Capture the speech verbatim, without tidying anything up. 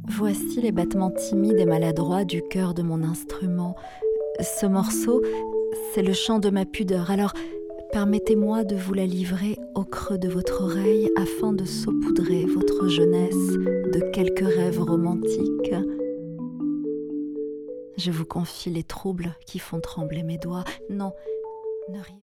Voici les battements timides et maladroits du cœur de mon instrument. Ce morceau, c'est le chant de ma pudeur. Alors, permettez-moi de vous la livrer au creux de votre oreille afin de saupoudrer votre jeunesse de quelques rêves romantiques. Je vous confie les troubles qui font trembler mes doigts. Non, ne riez